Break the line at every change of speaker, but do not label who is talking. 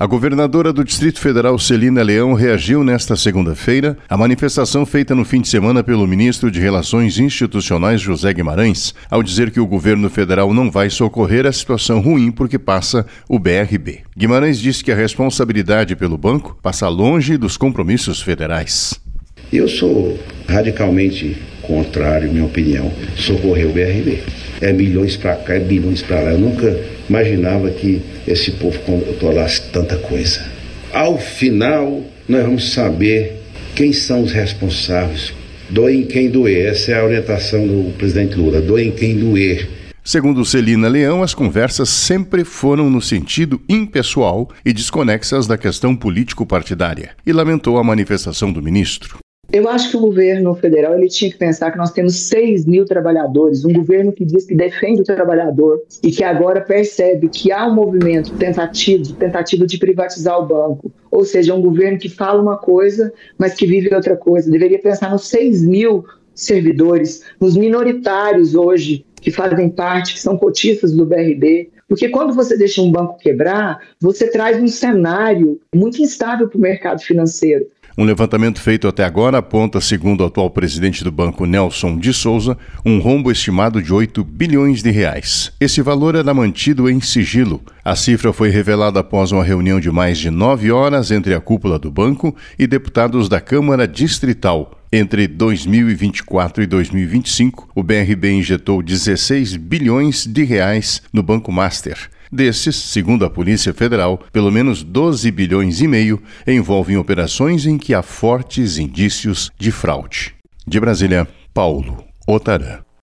A governadora do Distrito Federal, Celina Leão, reagiu nesta segunda-feira à manifestação feita no fim de semana pelo ministro de Relações Institucionais, José Guimarães, ao dizer que o governo federal não vai socorrer a situação ruim porque passa o BRB. Guimarães disse que a responsabilidade pelo banco passa longe dos compromissos federais.
Eu sou radicalmente contrário, minha opinião, socorrer o BRB. É bilhões para cá, é bilhões para lá. Eu nunca imaginava que esse povo controlasse tanta coisa. Ao final, nós vamos saber quem são os responsáveis. Doe em quem doer. Essa é a orientação do presidente Lula. Doe em quem doer.
Segundo Celina Leão, as conversas sempre foram no sentido impessoal e desconexas da questão político-partidária, e lamentou a manifestação do ministro.
Eu acho que o governo federal ele tinha que pensar que nós temos 6 mil trabalhadores, um governo que diz que defende o trabalhador e que agora percebe que há um movimento tentativa de privatizar o banco. Ou seja, um governo que fala uma coisa, mas que vive outra coisa. Deveria pensar nos 6 mil servidores, nos minoritários hoje que fazem parte, que são cotistas do BRB. Porque quando você deixa um banco quebrar, você traz um cenário muito instável para o mercado financeiro.
Um levantamento feito até agora aponta, segundo o atual presidente do banco, Nelson de Souza, um rombo estimado de 8 bilhões de reais. Esse valor era mantido em sigilo. A cifra foi revelada após uma reunião de mais de 9 horas entre a cúpula do banco e deputados da Câmara Distrital. Entre 2024 e 2025, o BRB injetou 16 bilhões de reais no Banco Master. Desses, segundo a Polícia Federal, pelo menos 12 bilhões e meio envolvem operações em que há fortes indícios de fraude. De Brasília, Paulo Otarã.